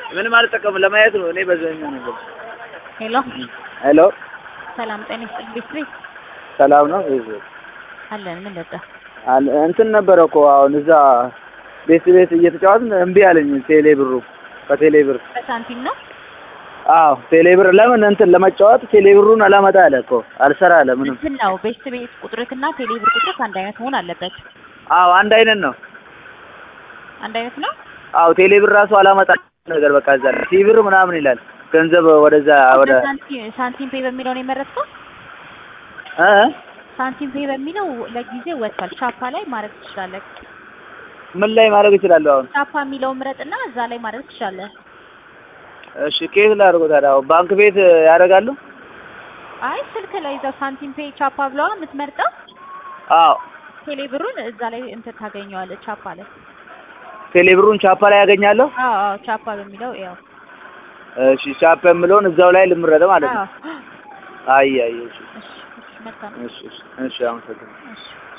ምንም አልጠቀምም ለማየት ነው እኔ በዛኛው ነገር ሄሎ ሄሎ ሰላም ጤና ይስጥልኝ ቤት ሰላም ነው አለን ምን ልጣ እንትን ነበረ እኮ አሁን እዛ ቤት እየተጫወትን እምቢ አለኝ ቴሌ ብሩ በቴሌ ብር በሳንቲም ነው አዎ ቴሌ ብር ለምን እንትን ለመጫወት ቴሌ ብሩን አላመጣ አለ እኮ አልሰራ አለ ምንም እንትን ነው ቤት ቁጥርክና ቴሌ ብር ቁጥርክ አንድ አይነት መሆን አለበት አዎ አንድ አይነት ነው አዎ ቴሌ ብር ራሱ አላመጣ ነገር በቃ እዛ ሲብር ምናምን ይላል ገንዘብ ወደዛ ወደ ሳንቲም ፔይ በሚለው ነው የመረጥከው ሳንቲም ፔይ በሚለው ለጊዜው ወጥቷል ቻፓ ላይ ማድረግ ትችላለህ ምን ላይ ማድረግ እችላለሁ አሁን ቻፓ የሚለው ምረጥና እዛ ላይ ማድረግ ትችላለህ እሺ ከየት ላይ አድርጎ ታዲያ ባንክ ቤት ያደርጋሉ አይ ስልክ ላይ እዛው ሳንቲም ፔይ ቻፓ ብለዋ የምትመርጠው አዎ ቴሌ ብሩን እዛ ላይ እንትን ታገኘዋለህ ቻፓ ላይ ቴሌ ብሩን ቻፓ ላይ ያገኛለሁ አዎ ቻፓ በሚለው ያው እሺ ቻፓ የምለውን እዛው ላይ ልምረጥ ማለት ነው አይ እሺ እሺ መልካም እሺ አመሰግናለሁ